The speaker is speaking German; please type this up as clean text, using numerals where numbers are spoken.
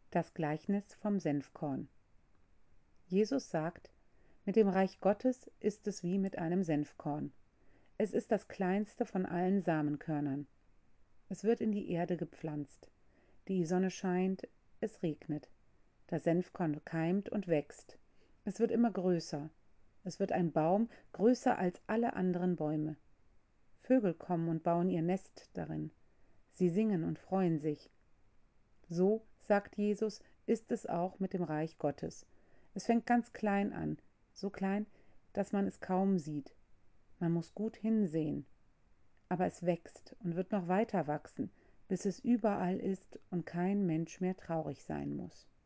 Das Gleichnis vom Senfkorn. Jesus sagt, mit dem Reich Gottes ist es wie mit einem Senfkorn. Es ist das kleinste von allen Samenkörnern. Es wird in die Erde gepflanzt. Die Sonne scheint, es regnet. Das Senfkorn keimt und wächst. Es wird immer größer. Es wird ein Baum, größer als alle anderen Bäume. Vögel kommen und bauen ihr Nest darin. Sie singen und freuen sich. So, sagt Jesus, ist es auch mit dem Reich Gottes. Es fängt ganz klein an, so klein, dass man es kaum sieht. Man muss gut hinsehen. Aber es wächst und wird noch weiter wachsen, bis es überall ist und kein Mensch mehr traurig sein muss.